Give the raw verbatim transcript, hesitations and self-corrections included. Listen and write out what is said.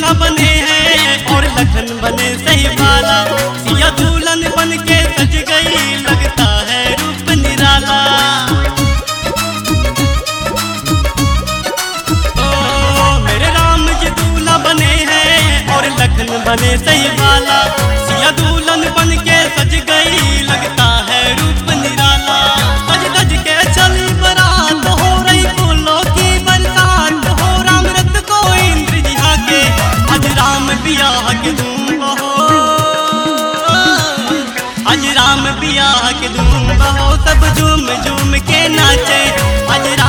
दूल्हा बने हैं और लखन बने सही वाला। सिया दुल्हन बन के सज गई, लगता है रूप निराला। ओ मेरे राम जी दूल्हा बने हैं और लखन बने सही वाला। सिया दुल्हन बन के सज गई, लगता है रूप निराला। सज धज के चली बारात, हो रही फूलों की बरसात। हो राम रथ को इंद्र जी हाके, आज राम बियाह के धूम बहो। आज राम बियाह के धूम बहो, सब झूम झूम के नाचे। आज